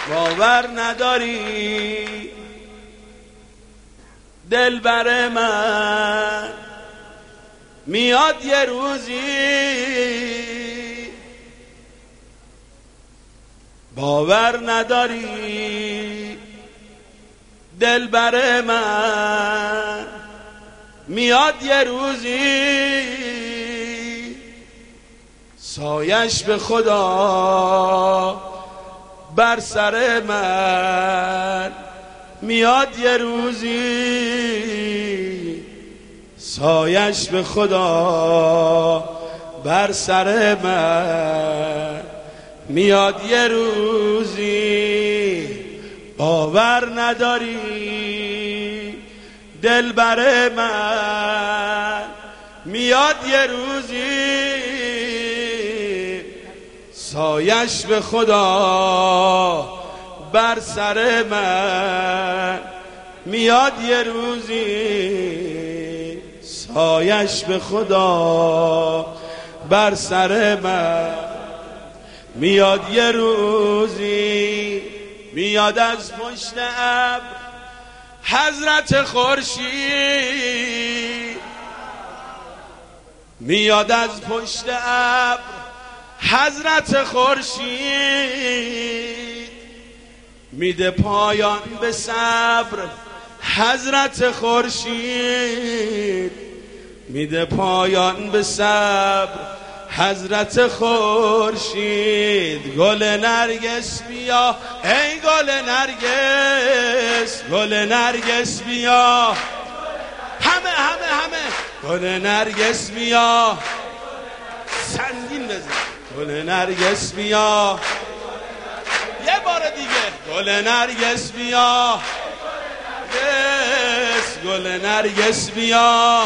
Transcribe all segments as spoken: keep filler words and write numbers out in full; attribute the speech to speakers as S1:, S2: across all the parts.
S1: باور نداری دلبر من میاد یه روزی، باور نداری دلبر من میاد یه روزی، سایش به خدا بر سر من میاد یه روزی، سایش به خدا بر سر من میاد یه روزی. باور نداری دلبر من میاد یه روزی، سایش به خدا بر سر من میاد یه روزی، سایش به خدا بر سر من میاد یه روزی. میاد از پشت ابر حضرت خورشید، میاد از پشت ابر حضرت خورشید، میده پایان به صبر حضرت خورشید، میده پایان به صبر حضرت خورشید. گل نرگس بیا ای گل نرگس، گل نرگس بیا، همه همه همه گل نرگس بیا، سنگین بزن گل نرگس بیا، یه بار دیگه گل نرگس بیا، یس گل نرگس بیا.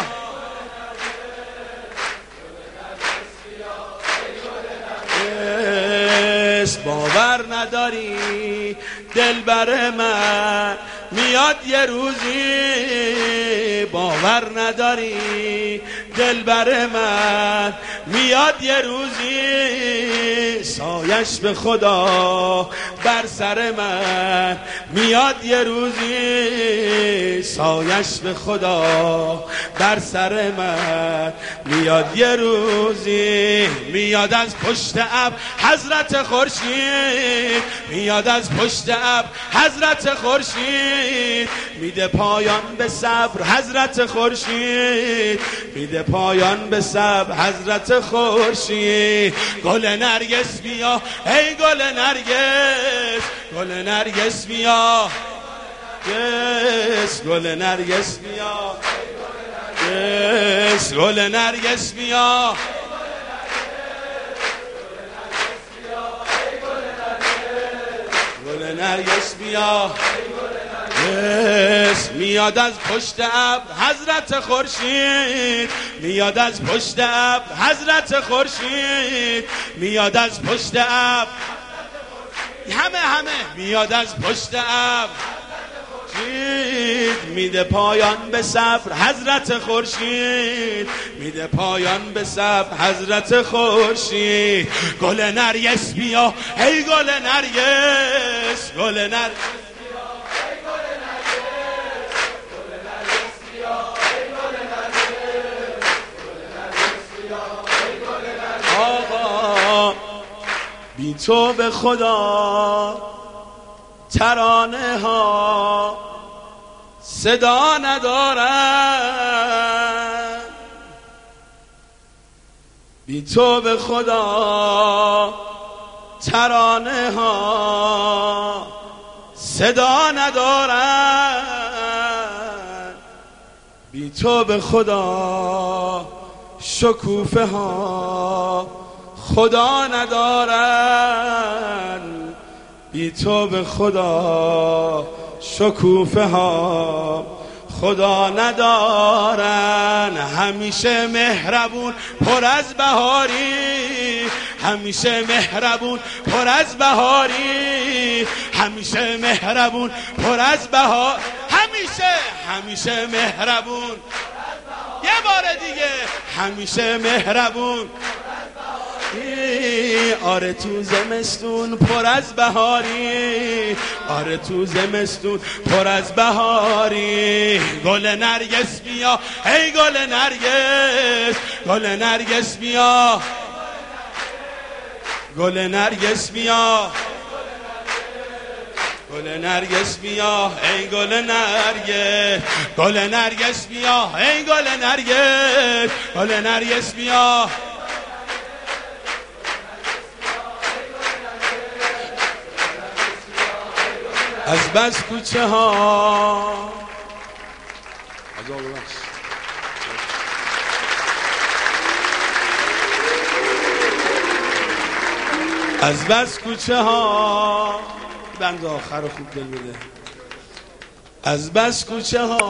S1: باور نداری دلبر من میاد یه روزی، باور نداری دلبر من میاد یه روزی، سایش به خدا بر سر من میاد یه روزی، سایش به خدا بر سر من میاد یه روزی. میاد از پشت ابر حضرت خورشید، میاد از پشت ابر حضرت خورشید، میده پایان به صبر حضرت خورشید، میده پایان به صبر حضرت خورشید. گل نرگس بیا ای گل نرگس، گل نرگس بیا، یس گل نرگس بیا، یس گل نرگس بیا، گل نرگس بیا. یس میاد از پشت ابر حضرت خورشید، میاد از پشت ابر حضرت خورشید، میاد از پشت ابر همه همه میاد از پشت ابر، میده پایان به صبر حضرت خورشید، میده پایان به صبر حضرت خورشید. گل نرگس بیا ای گل نرگس، گل نرگس بی تو به خدا ترانه ها صدا ندارن، بی تو به خدا ترانه ها صدا ندارن، بی تو به خدا شکوفه ها خدا ندارن، بی تو به خدا شکوفه ها خدا ندارن. همیشه مهربون پر از بهاری، همیشه مهربون پر از بهاری، همیشه مهربون پر از بهار، همیشه همیشه مهربون، یه بار دیگه همیشه مهربون، آره تو زمستون پر از بهاری، آره تو زمستون پر از بهاری. گل نرگس بیا ای گل نرگس، گل نرگس بیا، گل نرگس بیا، گل نرگس بیا ای گل نرگس، گل نرگس بیا ای گل نرگس، گل نرگس بیا. از بس کوچه ها از بس کوچه ها بند آخر رو خوب دل بده. از بس کوچه ها